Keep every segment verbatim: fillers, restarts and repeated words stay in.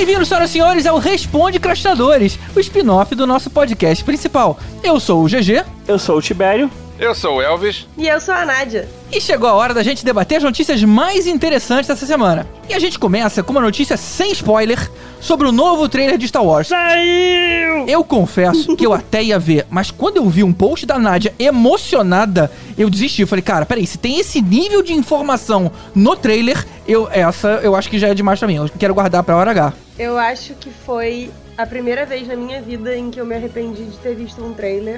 Bem-vindos, senhoras e senhores, ao Responde Crastadores, o spin-off do nosso podcast principal. Eu sou o G G. Eu sou o Tibério. Eu sou o Elvis. E eu sou a Nádia. E chegou a hora da gente debater as notícias mais interessantes dessa semana. E a gente começa com uma notícia sem spoiler sobre o novo trailer de Star Wars. Saiu! Eu confesso que eu até ia ver, mas quando eu vi um post da Nádia emocionada, eu desisti. Eu falei, cara, peraí, se tem esse nível de informação no trailer, eu, essa eu acho que já é demais pra mim. Eu quero guardar pra hora H. Eu acho que foi a primeira vez na minha vida em que eu me arrependi de ter visto um trailer,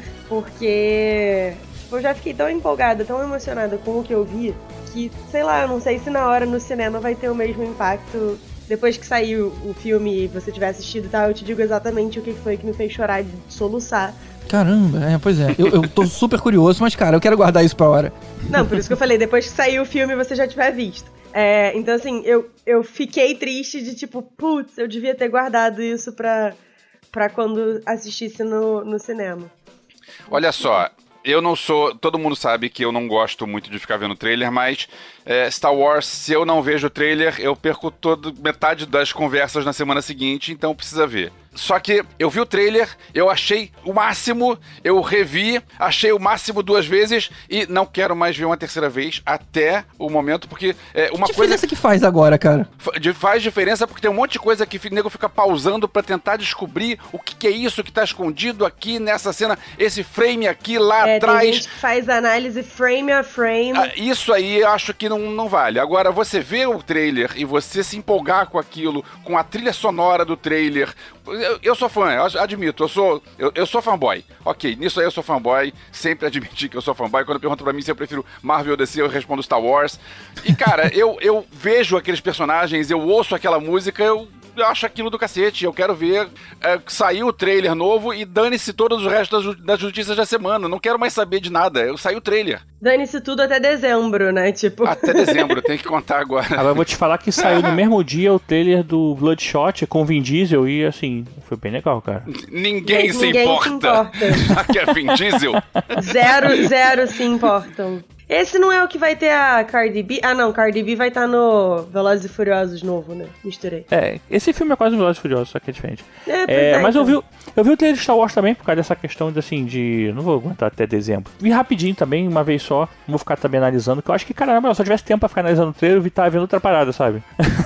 porque eu já fiquei tão empolgada, tão emocionada com o que eu vi, que, sei lá, eu não sei se na hora no cinema vai ter o mesmo impacto. Depois que saiu o filme e você tiver assistido e tal, eu te digo exatamente o que foi que me fez chorar de soluçar. Caramba, é, pois é. Eu, eu tô super curioso, mas, cara, eu quero guardar isso pra hora. Não, por isso que eu falei, depois que saiu o filme você já tiver visto. É, então, assim, eu, eu fiquei triste de tipo, putz, eu devia ter guardado isso pra, pra quando assistisse no, no cinema. Olha só, eu não sou... Todo mundo sabe que eu não gosto muito de ficar vendo trailer, mas é, Star Wars, se eu não vejo o trailer, eu perco todo, metade das conversas na semana seguinte, então precisa ver. Só que eu vi o trailer, eu achei o máximo, eu revi, achei o máximo duas vezes e não quero mais ver uma terceira vez até o momento, porque é uma que coisa... diferença que faz agora, cara? Faz diferença porque tem um monte de coisa que o nego fica pausando pra tentar descobrir o que, que é isso que tá escondido aqui nessa cena, esse frame aqui, lá é, atrás. Tem gente que faz análise frame a frame. Ah, isso aí eu acho que não, não vale. Agora, você vê o trailer e você se empolgar com aquilo, com a trilha sonora do trailer... Eu, eu sou fã, eu admito, eu sou, eu, eu sou fanboy. Ok, nisso aí eu sou fanboy, sempre admiti que eu sou fanboy. Quando perguntam pra mim se eu prefiro Marvel ou D C, eu respondo Star Wars. E, cara, eu, eu vejo aqueles personagens, eu ouço aquela música, eu... Eu acho aquilo do cacete, eu quero ver é, saiu o trailer novo e dane-se todos os restos das, das notícias da semana, não quero mais saber de nada, eu saiu o trailer. Dane-se tudo até dezembro, né, tipo... Até dezembro, tem que contar agora. Agora eu vou te falar que saiu no mesmo dia o trailer do Bloodshot com Vin Diesel e, assim, foi bem legal, cara. Ninguém, Mas se, ninguém importa. se importa. Já que é Vin Diesel. Zero, zero se importam. Esse não é o que vai ter a Cardi B? Ah, não, Cardi B vai estar no Velozes e Furiosos novo, né? Misturei. É, esse filme é quase um Velozes e Furiosos, só que é diferente. É, é, é, mas então. eu vi, eu vi o trailer de Star Wars também por causa dessa questão de, assim, de... Não vou aguentar até dezembro. Vi rapidinho também, uma vez só. Não vou ficar também analisando, que eu acho que, caramba, se eu tivesse tempo pra ficar analisando o trailer, eu tava vendo outra parada, sabe?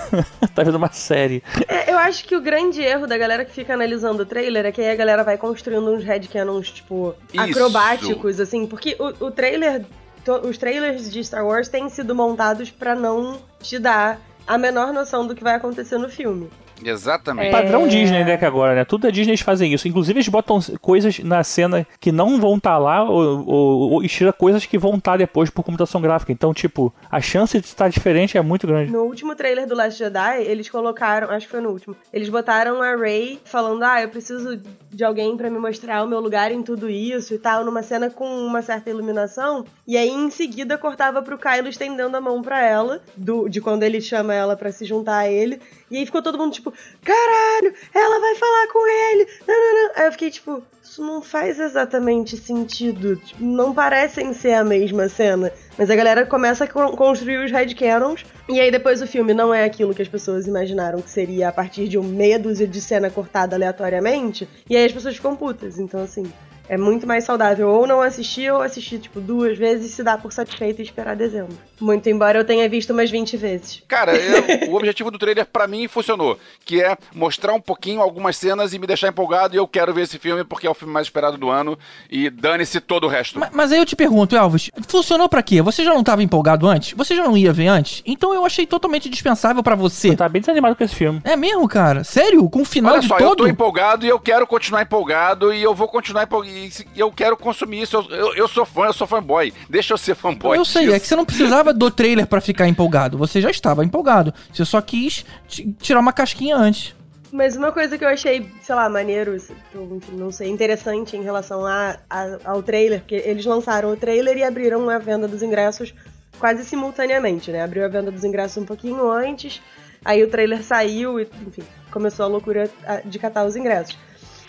Tá vendo uma série. É, eu acho que o grande erro da galera que fica analisando o trailer é que aí a galera vai construindo uns headcanons, tipo, Isso. acrobáticos, assim. Porque o, o trailer... Os trailers de Star Wars têm sido montados pra não te dar a menor noção do que vai acontecer no filme. Exatamente. É padrão Disney, né, que agora, né? Tudo a Disney eles fazem isso. Inclusive eles botam coisas na cena que não vão estar lá ou, ou, ou tira coisas que vão estar depois por computação gráfica. Então, tipo, a chance de estar diferente é muito grande. No último trailer do Last Jedi, eles colocaram, acho que foi no último, eles botaram a Rey falando, ah, eu preciso de alguém pra me mostrar o meu lugar em tudo isso e tal, numa cena com uma certa iluminação, e aí em seguida cortava pro Kylo estendendo a mão pra ela, do, de quando ele chama ela pra se juntar a ele, e aí ficou todo mundo tipo, caralho, ela vai falar com ele, não, não, não. Aí eu fiquei tipo, isso não faz exatamente sentido, tipo, não parecem ser a mesma cena. Mas a galera começa a construir os headcanons, e aí depois o filme não é aquilo que as pessoas imaginaram que seria a partir de uma meia dúzia de cena cortada aleatoriamente, e aí as pessoas ficam putas. Então, assim, é muito mais saudável ou não assistir, ou assistir, tipo, duas vezes e se dar por satisfeito e esperar dezembro. Muito embora eu tenha visto umas vinte vezes. Cara, eu, o objetivo do trailer pra mim funcionou, que é mostrar um pouquinho algumas cenas e me deixar empolgado, e eu quero ver esse filme porque é o filme mais esperado do ano, e dane-se todo o resto. Mas, mas aí eu te pergunto, Elvis, funcionou pra quê? Você já não tava empolgado antes? Você já não ia ver antes? Então eu achei totalmente dispensável pra você. Eu tava bem desanimado com esse filme. É mesmo, cara? Sério? Com o final Olha de só, todo? eu tô empolgado e eu quero continuar empolgado, e eu vou continuar empolgado, e eu quero consumir isso. Eu, eu, eu sou fã, eu sou fanboy. Deixa eu ser fanboy. Eu sei, disso. é que você não precisava do trailer pra ficar empolgado. Você já estava empolgado. Você só quis t- tirar uma casquinha antes. Mas uma coisa que eu achei, sei lá, maneiro, enfim, não sei, interessante em relação a, a, ao trailer, porque eles lançaram o trailer e abriram a venda dos ingressos quase simultaneamente, né? Abriu a venda dos ingressos um pouquinho antes, aí o trailer saiu e, enfim, começou a loucura de catar os ingressos.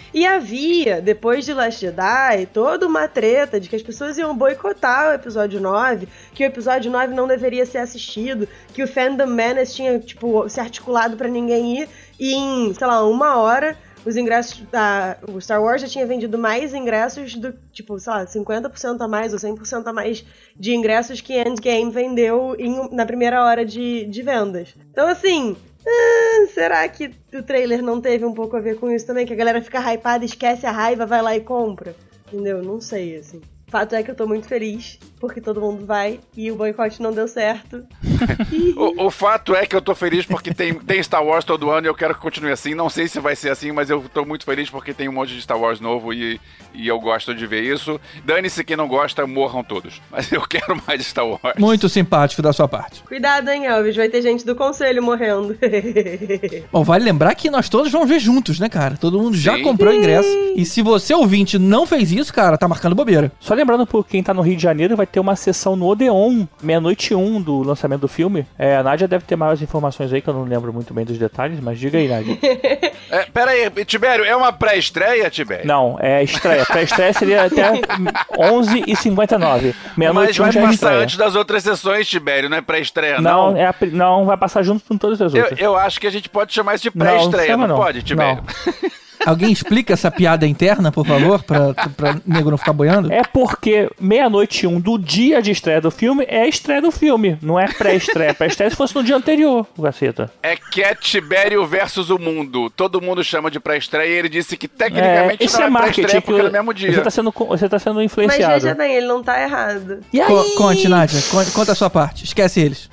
E havia, depois de Last Jedi, toda uma treta de que as pessoas iam boicotar o episódio nove, que o episódio nove não deveria ser assistido, que o Fandom Menace tinha, tipo, se articulado pra ninguém ir, e em, sei lá, uma hora, os ingressos, da, o Star Wars já tinha vendido mais ingressos do, tipo, sei lá, cinquenta por cento a mais ou cem por cento a mais de ingressos que Endgame vendeu em, na primeira hora de, de vendas. Então, assim... Ah, será que o trailer não teve um pouco a ver com isso também? Que a galera fica hypada, esquece a raiva, vai lá e compra? Entendeu? Não sei, assim. Fato é que eu tô muito feliz, porque todo mundo vai, e o boicote não deu certo. o, o fato é que eu tô feliz porque tem, tem Star Wars todo ano e eu quero que continue assim. Não sei se vai ser assim, mas eu tô muito feliz porque tem um monte de Star Wars novo e, e eu gosto de ver isso. Dane-se quem não gosta, morram todos. Mas eu quero mais Star Wars. Muito simpático da sua parte. Cuidado, hein, Elvis? Vai ter gente do conselho morrendo. Bom, vale lembrar que nós todos vamos ver juntos, né, cara? Todo mundo já Sim. comprou o ingresso. E se você, ouvinte, não fez isso, cara, tá marcando bobeira. Só lembrando por quem tá no Rio de Janeiro, vai ter uma sessão no Odeon, meia-noite e um do lançamento do filme. É, a Nádia deve ter maiores informações aí, que eu não lembro muito bem dos detalhes, mas diga aí, Nádia. É, pera aí, Tibério, é uma pré-estreia, Tibério? Não, é estreia. Pré-estreia seria até onze e cinquenta e nove. Mas Meia-noite vai um já é passar estreia. antes das outras sessões, Tibério, não é pré-estreia, Não, não? é a, pri- não, vai passar junto com todas as Eu, outras. eu acho que a gente pode chamar isso de Não, pré-estreia, chama não, não. pode, Tibério? Alguém explica essa piada interna, por favor, pra, pra nego não ficar boiando? É porque meia-noite e um do dia de estreia do filme é a estreia do filme, não é pré-estreia. Pré-estreia se fosse no dia anterior, caceta. É que é Tibério versus o mundo. Todo mundo chama de pré-estreia e ele disse que É, tecnicamente esse não é é marketing, pré-estreia que porque é no mesmo dia. você tá sendo, co- você tá sendo Mas influenciado. veja bem, ele não tá errado. E aí? Co- conte, Nádia, conte, conta a sua parte. Esquece eles.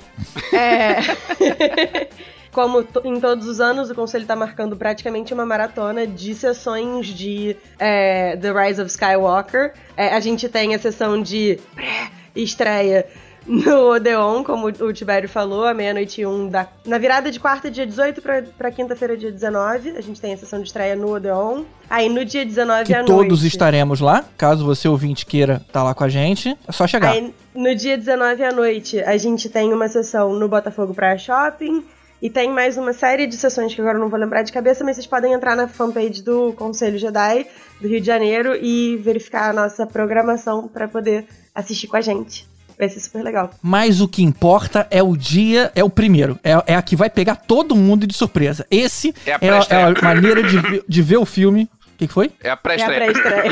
É... Como to- em todos os anos, o Conselho tá marcando praticamente uma maratona de sessões de é, The Rise of Skywalker. É, a gente tem a sessão de pré-estreia no Odeon, como o Tibério falou, à meia-noite e um, da, na virada de quarta, dia dezoito, pra, pra quinta-feira, dia dezenove. A gente tem a sessão de estreia no Odeon. Aí no dia dezenove Que à todos noite... estaremos lá. Caso você, ouvinte, queira estar lá com a gente, é só chegar. Aí, no dia dezenove à noite, a gente tem uma sessão no Botafogo Praia Shopping. E tem mais uma série de sessões que agora eu não vou lembrar de cabeça, mas vocês podem entrar na fanpage do Conselho Jedi do Rio de Janeiro e verificar a nossa programação para poder assistir com a gente. Vai ser super legal. Mas o que importa é o dia, é o primeiro. É, é a que vai pegar todo mundo de surpresa. Esse É a é, a, é pré-estreia. a maneira de, ver- de ver o filme. O que, que foi? É a É a pré-estreia.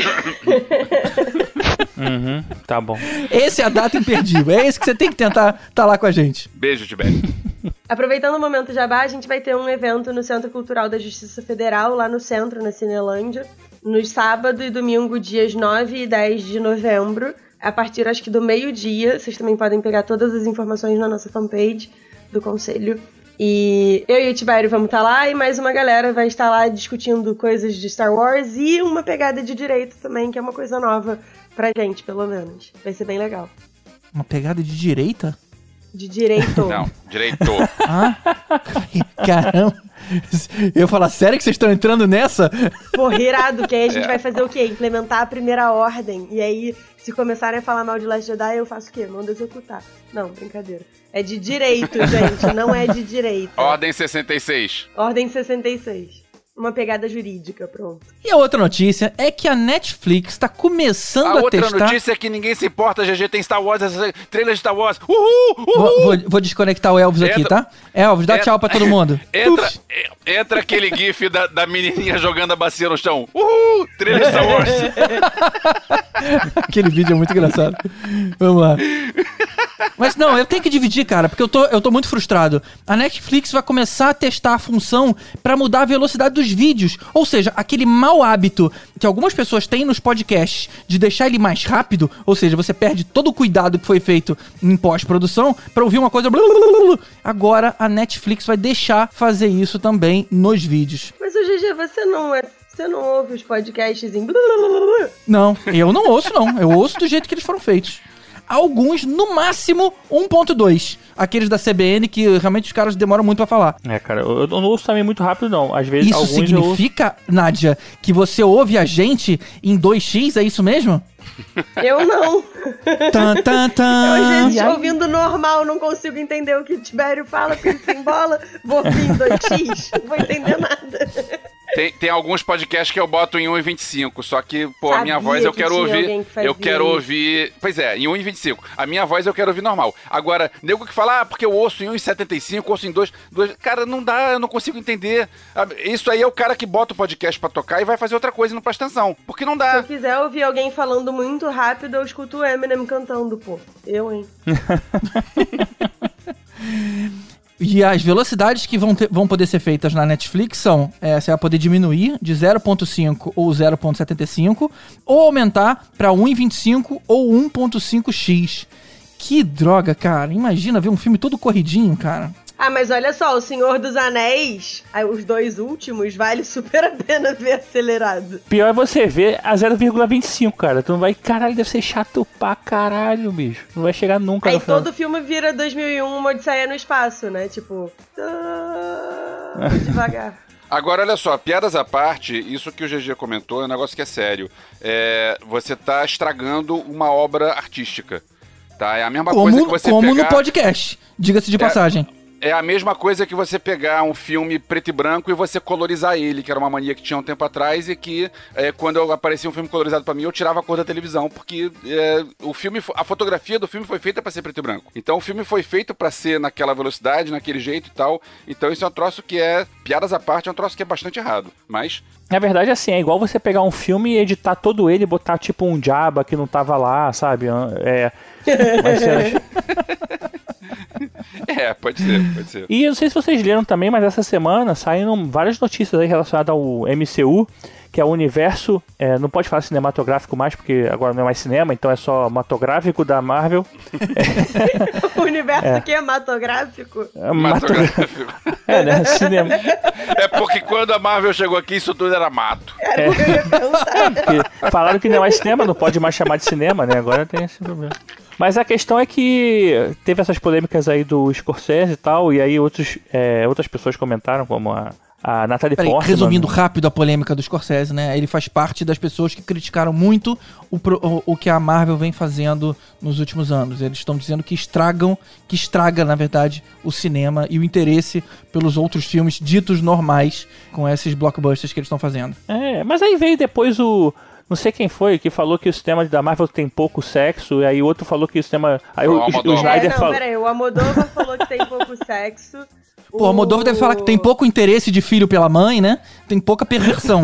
pré-estreia. Uhum, tá bom. Esse é a data imperdível. É esse que você tem que tentar estar lá com a gente. Beijo, Tibério. Aproveitando o momento jabá, a gente vai ter um evento no Centro Cultural da Justiça Federal, lá no centro, na Cinelândia, no sábado e domingo, dias nove e dez de novembro, a partir, acho que, do meio-dia. Vocês também podem pegar todas as informações na nossa fanpage do Conselho. E eu e o Tibério vamos estar lá, e mais uma galera vai estar lá discutindo coisas de Star Wars e uma pegada de direito também, que é uma coisa nova pra gente, pelo menos. Vai ser bem legal. Uma pegada de direita? De direito. Não, direitor. Ah, caramba. Eu ia falar, sério que vocês estão entrando nessa? Pô, irado, que aí a gente É. vai fazer o quê? Implementar a primeira ordem. E aí, se começarem a falar mal de Last Jedi, eu faço o quê? Mando executar. Não, brincadeira. É de direito, gente, não é de direita. Ordem sessenta e seis. Ordem sessenta e seis. Uma pegada jurídica, pronto. E a outra notícia é que a Netflix está começando A a, outra testar... notícia é que ninguém se importa, G G tem Star Wars, essa trailer de Star Wars. Uhul! Uhul! Vou, vou- vou desconectar o Elvis aqui, Entra- tá? Elvis, dá entra- tchau pra todo mundo. Entra, Uf. e- entra aquele gif da, da menininha jogando a bacia no chão. Uhul! Trailer de Star Wars. Aquele vídeo é muito engraçado. Vamos lá. Mas não, eu tenho que dividir, cara, porque eu tô, eu tô muito frustrado. A Netflix vai começar a testar a função pra mudar a velocidade dos vídeos. Ou seja, aquele mau hábito que algumas pessoas têm nos podcasts de deixar ele mais rápido, ou seja, você perde todo o cuidado que foi feito em pós-produção pra ouvir uma coisa... Agora a Netflix vai deixar fazer isso também nos vídeos. Mas, ô G G, você não é... Você não ouve os podcasts em... Não, eu não ouço não. Eu ouço do jeito que eles foram feitos. Alguns, no máximo, um ponto dois. Aqueles da C B N que realmente os caras demoram muito pra falar. É, cara, eu, eu não ouço também muito rápido, não. Às vezes, Isso alguns eu ouço... significa, Nádia, que você ouve a gente em dois x, é isso mesmo? Eu não. Tan, tan, Eu, tan. às vezes, ouvindo normal, não consigo entender o que o Tibério fala, porque sem bola, vou ouvir em dois x, não vou entender nada. Tem, tem alguns podcasts que eu boto em um e vinte e cinco, só que, pô, a minha Sabia voz eu que quero tinha ouvir. alguém que fazia Eu quero isso. ouvir. Pois é, em um e vinte e cinco. A minha voz eu quero ouvir normal. Agora, nego que fala, ah, porque eu ouço em um e setenta e cinco, ouço em dois. Cara, não dá, eu não consigo entender. Isso aí é o cara que bota o podcast pra tocar e vai fazer outra coisa e não presta atenção. Porque não Se dá. eu quiser ouvir alguém falando muito rápido, eu escuto o Eminem cantando, pô. Eu, hein? E as velocidades que vão, ter, vão poder ser feitas na Netflix são, é, você vai poder diminuir de zero ponto cinco ou zero ponto setenta e cinco, ou aumentar para um e vinte e cinco ou um ponto cinco x. Que droga, cara. Imagina ver um filme todo corridinho, cara. Ah, mas olha só, O Senhor dos Anéis, aí os dois últimos, vale super a pena ver acelerado. Pior é você ver a zero vírgula vinte e cinco, cara. Tu não vai... Caralho, deve ser chato pra caralho, bicho. Não vai chegar nunca Aí no final. todo filme vira dois mil e um, Uma Odisseia no Espaço, né? Tipo... ah, devagar. Agora, olha só, piadas à parte, isso que o G G comentou é um negócio que é sério. É, você tá estragando uma obra artística, tá? É a mesma Como, coisa que você como pegar... no podcast, diga-se de É, passagem. É a mesma coisa que você pegar um filme preto e branco e você colorizar ele, que era uma mania que tinha um tempo atrás e que é, quando eu aparecia um filme colorizado pra mim, eu tirava a cor da televisão, porque é, o filme, a fotografia do filme foi feita pra ser preto e branco. Então o filme foi feito pra ser naquela velocidade, naquele jeito e tal. Então isso é um troço que é, piadas à parte, é um troço que é bastante errado. Mas... Na verdade, assim, é igual você pegar um filme e editar todo ele e botar tipo um Jabba que não tava lá, sabe? É... Mas, é, pode ser, pode ser. E eu não sei se vocês leram também, mas essa semana saíram várias notícias aí relacionadas ao M C U, que é o universo, é, não pode falar cinematográfico mais, porque agora não é mais cinema, então é só matográfico da Marvel. O universo é. Kinematográfico? É, matográfico. É, né? Cinema. É porque quando a Marvel chegou aqui, isso tudo era mato. É, é. Falaram que não é mais cinema, não pode mais chamar de cinema, né? Agora tem esse problema. Mas a questão é que teve essas polêmicas aí do Scorsese e tal, e aí outros, é, outras pessoas comentaram, como a, a Natalie Peraí, Portman. resumindo rápido a polêmica do Scorsese, né? Ele faz parte das pessoas que criticaram muito o, o, o que a Marvel vem fazendo nos últimos anos. Eles estão dizendo que estragam, que estraga, na verdade, o cinema e o interesse pelos outros filmes ditos normais com esses blockbusters que eles estão fazendo. É, mas aí veio depois o... Não sei quem foi que falou que o cinema da Marvel tem pouco sexo, e aí o outro falou que o cinema... Aí o, o, o Snyder é, não, falou... peraí, o Almodóvar falou que tem pouco sexo. Pô, o Almodóvar deve falar que tem pouco interesse de filho pela mãe, né? Tem pouca perversão.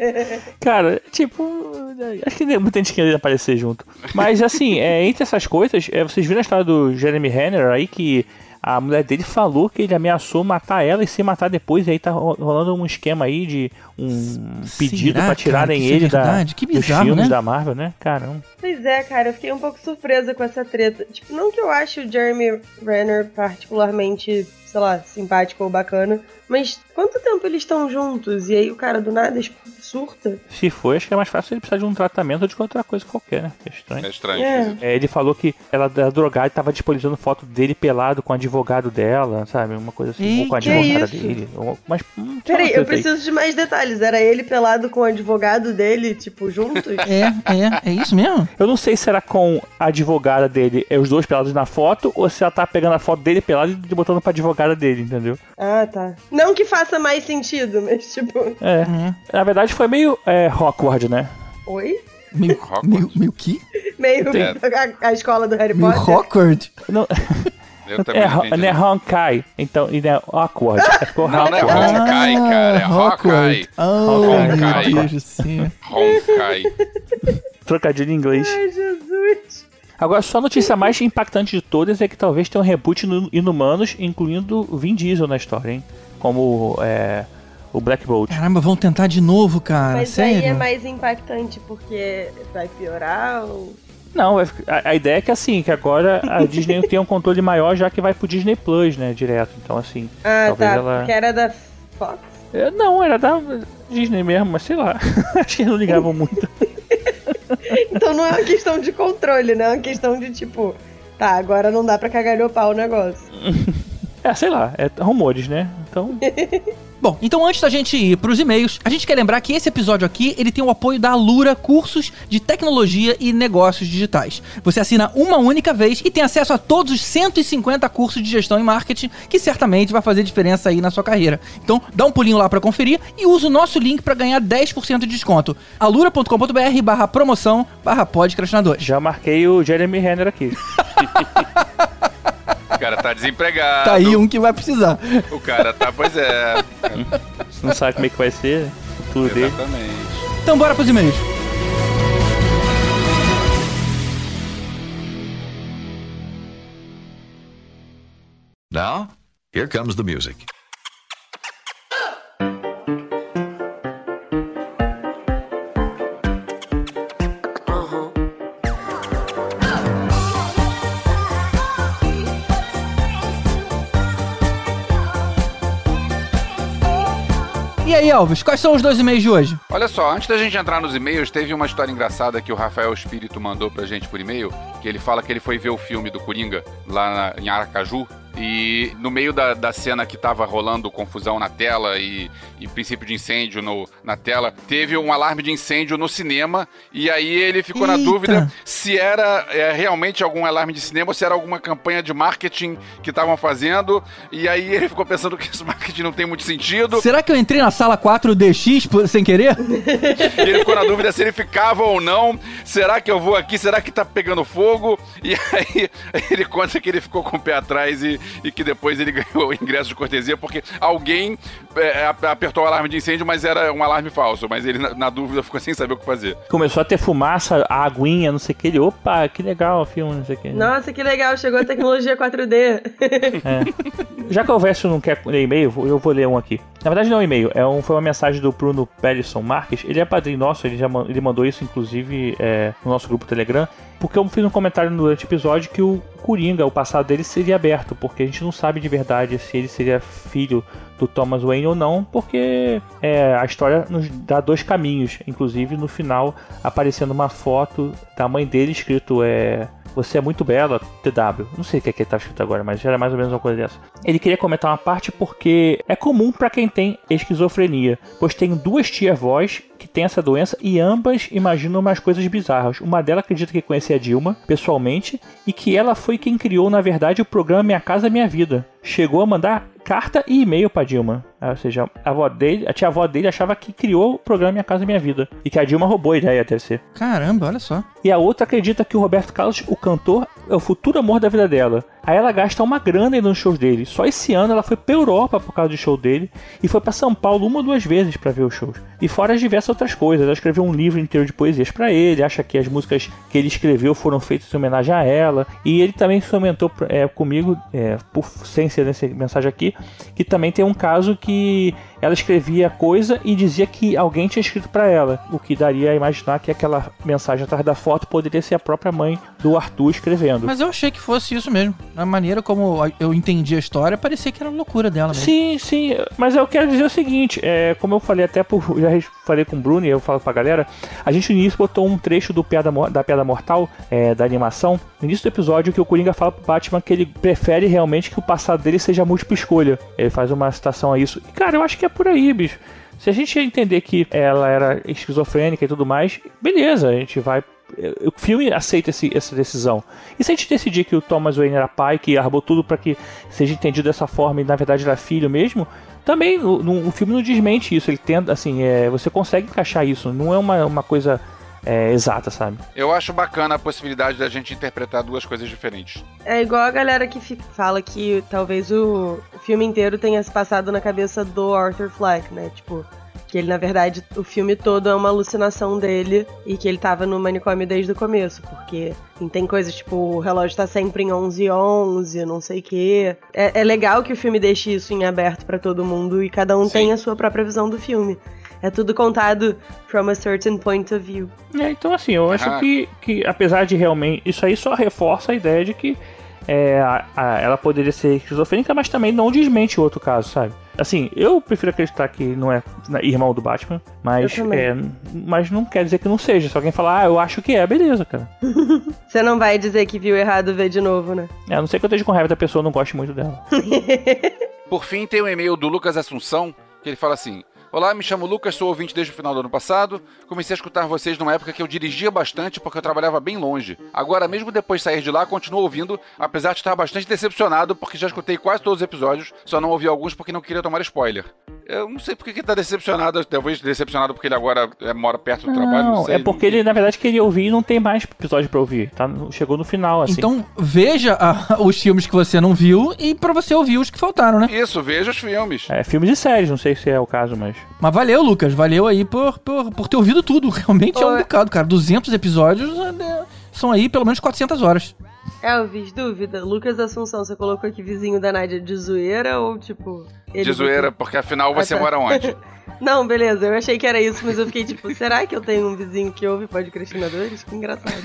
Cara, tipo... Acho que muita gente queria aparecer junto. Mas, assim, é, entre essas coisas, é, vocês viram a história do Jeremy Renner aí, que a mulher dele falou que ele ameaçou matar ela e se matar depois, e aí tá rolando um esquema aí de um pedido Será, pra tirarem cara, ele é da, que dos bizarro, filmes né? da Marvel, né? Caramba. Pois é, cara, eu fiquei um pouco surpresa com essa treta. Tipo, não que eu ache o Jeremy Renner particularmente, sei lá, simpático ou bacana, mas quanto tempo eles estão juntos? E aí o cara do nada surta? Se for, acho que é mais fácil ele precisar de um tratamento ou de outra coisa qualquer, né? É estranho. É estranho. É. É, ele falou que ela era drogada e tava disponibilizando foto dele pelado com o advogado dela, sabe? Uma coisa assim, Ih, ou com a que advogada isso? dele. Ou- Mas, hum, Peraí, tinha eu uma treta aí. preciso de mais detalhes. Era ele pelado com o advogado dele, tipo, juntos? É, é, é isso mesmo? Eu não sei se era com a advogada dele, é os dois pelados na foto, ou se ela tá pegando a foto dele pelado e botando pra advogada dele, entendeu? Ah, tá. Não que faça mais sentido, mas tipo... É. É. Na verdade foi meio é, awkward, né? Oi? Meio, Hogwarts. meio, meio que? Meio É. a, a escola do Harry Meio Potter. awkward. Não, Eu também é, não entendi. não é Honkai, então, e não é awkward. É, ficou Não, não é awkward. Honkai, cara. É Hawkeye. Oh, Hawkeye. meu Deus do céu. Honkai. Trocadilho em inglês. Ai, Jesus. Agora, só a notícia mais impactante de todas é que talvez tenha um reboot no Inumanos, incluindo o Vin Diesel na história, hein? Como é, o Black Bolt. Caramba, vão tentar de novo, cara. Mas Sério? aí é mais impactante porque vai piorar ou... Não, vai fi- a, a ideia é que assim, que agora a Disney tem um controle maior, já que vai pro Disney Plus, né, direto. Então, assim, Ah, talvez tá. ela... Porque era da Fox? É, não, era da Disney mesmo, mas sei lá. Acho que eles não ligavam muito. Então não é uma questão de controle, né? É uma questão de tipo... Tá, agora não dá pra cagalhopar o negócio. É, sei lá, é rumores, né? Então... Bom, então antes da gente ir pros e-mails, a gente quer lembrar que esse episódio aqui, ele tem o apoio da Alura Cursos de Tecnologia e Negócios Digitais. Você assina uma única vez e tem acesso a todos os cento e cinquenta cursos de gestão e marketing, que certamente vai fazer diferença aí na sua carreira. Então, dá um pulinho lá pra conferir e usa o nosso link pra ganhar dez por cento de desconto. alura.com.br barra promoção barra podcastinadores. Já marquei o Jeremy Renner aqui. O cara tá desempregado. Tá aí um que vai precisar. O cara tá, pois é. Não sabe como é que vai ser o futuro dele. Exatamente. Então bora pros e-mails. Now, here comes the music. E aí, Elvis, quais são os dois e-mails de hoje? Olha só, antes da gente entrar nos e-mails, teve uma história engraçada que o Rafael Espírito mandou pra gente por e-mail, que ele fala que ele foi ver o filme do Coringa lá na, em Aracaju, e no meio da, da cena que tava rolando confusão na tela e, e princípio de incêndio no, na tela, teve um alarme de incêndio no cinema, e aí ele ficou Eita. na dúvida se era é, realmente algum alarme de cinema ou se era alguma campanha de marketing que estavam fazendo, e aí ele ficou pensando que esse marketing não tem muito sentido. Será que eu entrei na sala quatro D X sem querer? E ele ficou na dúvida se ele ficava ou não. Será que eu vou aqui? Será que tá pegando fogo? E aí ele conta que ele ficou com o pé atrás e, e que depois ele ganhou o ingresso de cortesia porque alguém é, apertou o alarme de incêndio, mas era um alarme falso. Mas ele, na, na dúvida, ficou sem saber o que fazer. Começou a ter fumaça, a aguinha, não sei o que. Ele, opa, que legal o filme, não sei o que. Nossa, que legal, chegou a tecnologia quatro D. É. Já que o Verso não quer ler e-mail, eu vou ler um aqui. Na verdade não é um e-mail, é um, foi uma mensagem do Bruno Pellison Marques. Ele é padrinho nosso, ele, já, ele mandou isso inclusive é, no nosso grupo Telegram, porque eu fiz um comentário durante o episódio que o Coringa, o passado dele seria aberto, porque a gente não sabe de verdade se ele seria filho do Thomas Wayne ou não, porque é, a história nos dá dois caminhos, inclusive no final aparecendo uma foto da mãe dele escrito é... Você é muito bela, T W. Não sei o que é que tá escrito agora, mas era mais ou menos uma coisa dessa. Ele queria comentar uma parte porque é comum para quem tem esquizofrenia, pois tem duas tia-avós que têm essa doença e ambas imaginam umas coisas bizarras. Uma delas acredita que conhecia a Dilma pessoalmente e que ela foi quem criou, na verdade, o programa Minha Casa Minha Vida. Chegou a mandar carta e e-mail pra Dilma. Ou seja, a, avó dele, a tia-avó dele achava que criou o programa Minha Casa Minha Vida. E que a Dilma roubou a ideia, deve ser. Caramba, olha só. E a outra acredita que o Roberto Carlos, o cantor, é o futuro amor da vida dela. Aí ela gasta uma grana indo nos shows dele. Só esse ano ela foi pra Europa por causa do show dele e foi pra São Paulo uma ou duas vezes pra ver os shows. E fora as diversas outras coisas. Ela escreveu um livro inteiro de poesias pra ele, acha que as músicas que ele escreveu foram feitas em homenagem a ela. E ele também comentou é, comigo, é, por, sem ser nessa mensagem aqui, que também tem um caso que ela escrevia coisa e dizia que alguém tinha escrito pra ela, o que daria a imaginar que aquela mensagem atrás da foto poderia ser a própria mãe do Arthur escrevendo. Mas eu achei que fosse isso mesmo. Na maneira como eu entendi a história, parecia que era loucura dela mesmo. Sim, sim, mas eu quero dizer o seguinte, é, como eu falei até, por, já falei com o Bruno e eu falo pra galera, a gente no início botou um trecho do Piada, da Piada Mortal, é, da animação, no início do episódio que o Coringa fala pro Batman que ele prefere realmente que o passado dele seja múltipla escolha. Ele faz uma citação a isso. E, cara, eu acho que é por aí, bicho. Se a gente entender que ela era esquizofrênica e tudo mais, beleza, a gente vai... O filme aceita esse, essa decisão. E se a gente decidir que o Thomas Wayne era pai, que armou tudo para que seja entendido dessa forma e na verdade era filho mesmo, também o, no, o filme não desmente isso. Ele tenta, assim, é, você consegue encaixar isso. Não é uma, uma coisa é, exata, sabe? Eu acho bacana a possibilidade da gente interpretar duas coisas diferentes. É igual a galera que fica, fala que talvez o, o filme inteiro tenha se passado na cabeça do Arthur Fleck, né? Tipo, que ele, na verdade, o filme todo é uma alucinação dele e que ele tava no manicômio desde o começo, porque tem coisas tipo, o relógio tá sempre em onze e onze, não sei o quê. É, é legal que o filme deixe isso em aberto pra todo mundo e cada um Sim. tem a sua própria visão do filme. É tudo contado from a certain point of view. É, então assim, eu acho ah. que, que apesar de realmente... Isso aí só reforça a ideia de que é, a, a, ela poderia ser esquizofrênica, mas também não desmente o outro caso, sabe? Assim, eu prefiro acreditar que não é irmão do Batman, mas, é, mas não quer dizer que não seja. Se alguém falar, ah, eu acho que é, beleza, cara. Você não vai dizer que viu errado ver de novo, né? É, a não ser que eu esteja com raiva da pessoa e não goste muito dela. Por fim, tem um e-mail do Lucas Assunção, que ele fala assim: olá, me chamo Lucas, sou ouvinte desde o final do ano passado. Comecei a escutar vocês numa época que eu dirigia bastante porque eu trabalhava bem longe. Agora, mesmo depois de sair de lá, continuo ouvindo, apesar de estar bastante decepcionado porque já escutei quase todos os episódios, só não ouvi alguns porque não queria tomar spoiler. Eu não sei porque que ele tá decepcionado, talvez decepcionado porque ele agora é, mora perto do não, trabalho, não sei. É porque ele, na verdade, queria ouvir e não tem mais episódio pra ouvir. Tá, chegou no final, assim. Então, veja a, os filmes que você não viu e pra você ouvir os que faltaram, né? Isso, veja os filmes. É, filmes e séries, não sei se é o caso, mas... Mas valeu, Lucas, valeu aí por, por, por ter ouvido tudo. Realmente é um bocado, cara. duzentos episódios é, são aí pelo menos quatrocentas horas. Elvis, dúvida. Lucas Assunção, você colocou aqui vizinho da Nádia de zoeira ou tipo... Ele de zoeira, botou... porque afinal você ah, tá. mora onde? Não, beleza, eu achei que era isso, mas eu fiquei tipo, será que eu tenho um vizinho que ouve podcastinadores? Que engraçado.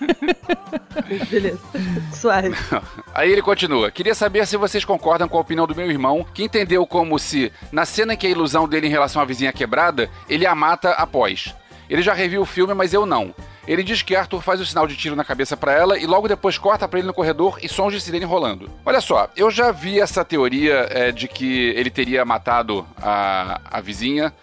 Beleza, suave. Aí ele continua: queria saber se vocês concordam com a opinião do meu irmão, que entendeu como se, na cena em que a ilusão dele em relação à vizinha é quebrada, ele a mata após. Ele já reviu o filme, mas eu não. Ele diz que Arthur faz o sinal de tiro na cabeça pra ela e logo depois corta pra ele no corredor e sons de sirene rolando. Olha só, eu já vi essa teoria é, de que ele teria matado a, a vizinha,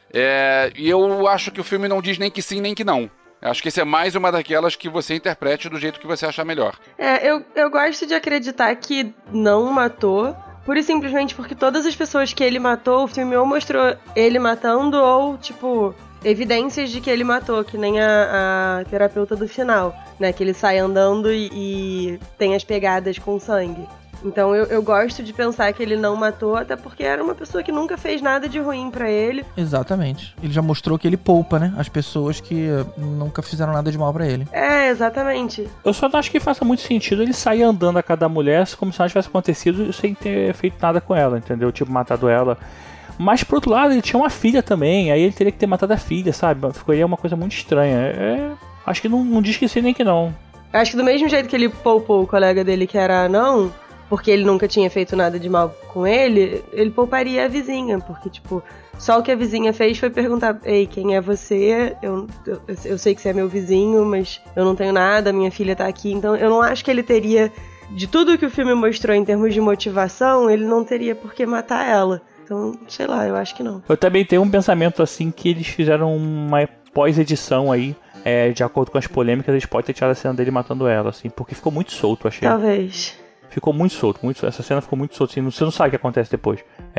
é, e eu acho que o filme não diz nem que sim nem que não. Acho que esse é mais uma daquelas que você interprete do jeito que você achar melhor. É, eu, eu gosto de acreditar que não matou, pura e simplesmente porque todas as pessoas que ele matou, o filme ou mostrou ele matando ou, tipo... evidências de que ele matou, que nem a, a terapeuta do final, né? Que ele sai andando e, e tem as pegadas com sangue. Então eu, eu gosto de pensar que ele não matou, até porque era uma pessoa que nunca fez nada de ruim pra ele. Exatamente. Ele já mostrou que ele poupa, né? As pessoas que nunca fizeram nada de mal pra ele. É, exatamente. Eu só não acho que faça muito sentido ele sair andando a cada mulher como se nada tivesse acontecido sem ter feito nada com ela, entendeu? Tipo, matado ela. Mas, por outro lado, ele tinha uma filha também. Aí ele teria que ter matado a filha, sabe? Ficaria uma coisa muito estranha. É... Acho que não, não diz que sim nem que não. Eu acho que do mesmo jeito que ele poupou o colega dele que era anão, porque ele nunca tinha feito nada de mal com ele, ele pouparia a vizinha. Porque, tipo, só o que a vizinha fez foi perguntar: ei, quem é você? Eu, eu, eu sei que você é meu vizinho, mas eu não tenho nada, minha filha tá aqui. Então, eu não acho que ele teria... De tudo que o filme mostrou em termos de motivação, ele não teria por que matar ela. Então, sei lá, eu acho que não. Eu também tenho um pensamento assim que eles fizeram uma pós-edição aí, é, de acordo com as polêmicas, eles podem ter tirado a cena dele matando ela, assim, porque ficou muito solto, achei. Talvez. Ficou muito solto, muito, essa cena ficou muito solta, assim, você não sabe o que acontece depois.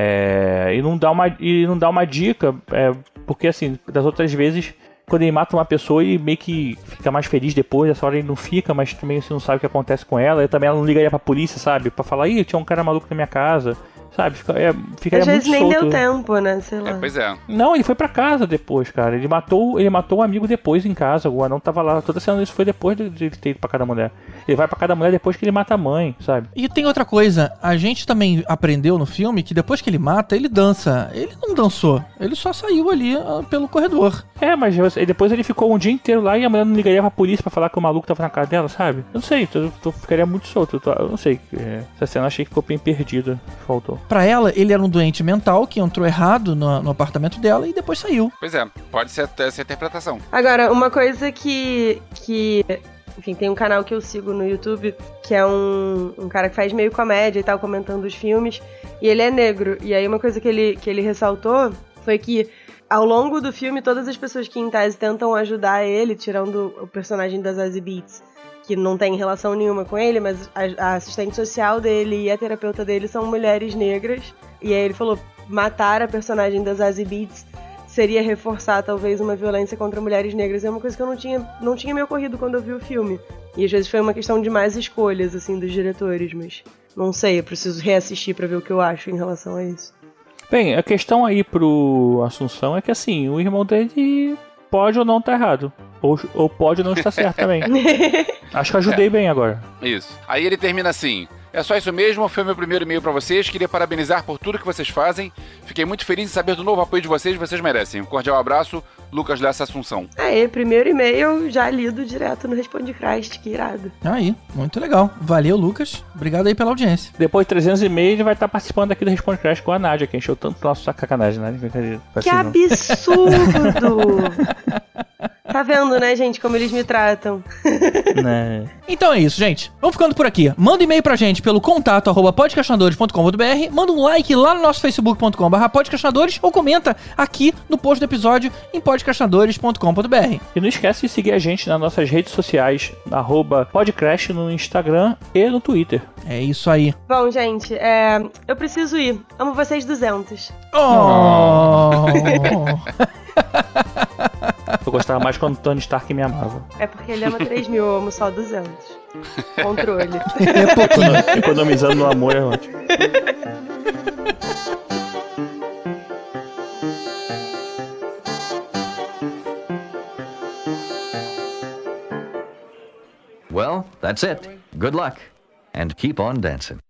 É, e, não dá uma, e não dá uma dica, é, porque assim, das outras vezes, quando ele mata uma pessoa, ele meio que fica mais feliz depois, essa hora ele não fica, mas também você não sabe o que acontece com ela, e também ela não ligaria pra polícia, sabe? Pra falar: ih, tinha um cara maluco na minha casa. Sabe, fica, é, ficaria Às vezes muito nem solto. deu tempo, né? Sei lá. É, pois é. Não, ele foi pra casa depois, cara. Ele matou, ele matou o amigo depois em casa. O anão tava lá. Toda cena isso foi depois de, de ele ter ido pra cada mulher. Ele vai pra cada mulher depois que ele mata a mãe, sabe? E tem outra coisa. A gente também aprendeu no filme que depois que ele mata, ele dança. Ele não dançou. Ele só saiu ali uh, pelo corredor. É, mas depois ele ficou um dia inteiro lá e a mulher não ligaria pra polícia pra falar que o maluco tava na casa dela, sabe? Eu não sei, eu, eu ficaria muito solto. Eu, eu não sei. É, essa cena eu achei que ficou bem perdida. Faltou. Pra ela, ele era um doente mental que entrou errado no, no apartamento dela e depois saiu. Pois é, pode ser essa interpretação. Agora, uma coisa que, que... Enfim, tem um canal que eu sigo no YouTube, que é um, um cara que faz meio comédia e tal, comentando os filmes, e ele é negro. E aí uma coisa que ele, que ele ressaltou foi que, ao longo do filme, todas as pessoas que em tese tentam ajudar ele, tirando o personagem da Zazie Beetz, que não tem relação nenhuma com ele, mas a, a assistente social dele e a terapeuta dele são mulheres negras. E aí ele falou: matar a personagem da Zazie Beetz seria reforçar talvez uma violência contra mulheres negras. É uma coisa que eu não tinha, não tinha me ocorrido quando eu vi o filme. E às vezes foi uma questão de mais escolhas, assim, dos diretores, mas não sei, eu preciso reassistir pra ver o que eu acho em relação a isso. Bem, a questão aí pro Assunção é que, assim, o irmão dele pode ou não estar errado. Ou, ou pode ou não estar certo também. Acho que ajudei é. bem agora. Isso. Aí ele termina assim: é só isso mesmo, foi meu primeiro e-mail pra vocês, queria parabenizar por tudo que vocês fazem, fiquei muito feliz em saber do novo apoio de vocês, vocês merecem. Um cordial abraço, Lucas Lessa Assunção. Aí, primeiro e-mail já lido direto no Responde Christ, que irado. Aí, muito legal. Valeu, Lucas. Obrigado aí pela audiência. Depois de trezentos e-mails, ele vai estar participando aqui do Responde Christ com a Nádia, que encheu tanto nosso sacanagem, né? Que absurdo! Tá vendo, né, gente, como eles me tratam. Né? Então é isso, gente. Vamos ficando por aqui. Manda um e-mail pra gente pelo contato arroba podcastinadores ponto com ponto b r, manda um like lá no nosso facebook ponto com barra podcastinadores ou comenta aqui no post do episódio em podcastinadores ponto com ponto b r. E não esquece de seguir a gente nas nossas redes sociais, arroba podcast no Instagram e no Twitter. É isso aí. Bom, gente, é... eu preciso ir. Amo vocês duzentos. Oh! Eu gostava mais quando o Tony Stark me amava. É porque ele ama três mil, eu amo só duzentos. Controle. É pouquinho. Economizando no amor é ótimo. Well, that's it. Good luck. And keep on dancing.